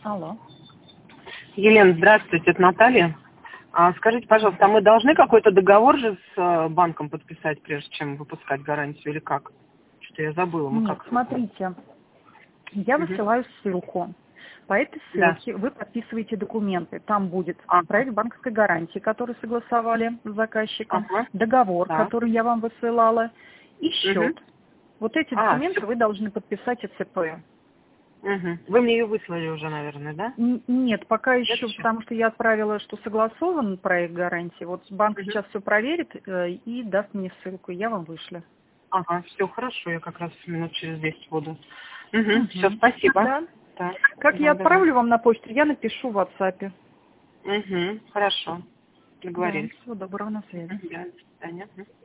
Алло. Елена, здравствуйте, это Наталья. Скажите, пожалуйста, а мы должны какой-то договор же с банком подписать, прежде чем выпускать гарантию, или как? Что-то я забыла. Нет, смотрите, я высылаю ссылку. По этой ссылке вы подписываете документы. Там будет проект банковской гарантии, который согласовали с заказчиком, договор, который я вам высылала, и счет. Вот эти документы вы должны подписать ИЦП. Вы мне ее выслали уже, наверное, да? Нет, пока еще, потому что я отправила, что согласован проект гарантии. Вот банк сейчас все проверит и даст мне ссылку, и я вам вышлю. Ага, все хорошо, я как раз минут через 10 буду. Все, спасибо. Да. Как я отправлю вам на почту, я напишу в WhatsApp. Хорошо, договорились. Всего доброго, на связи. До свидания.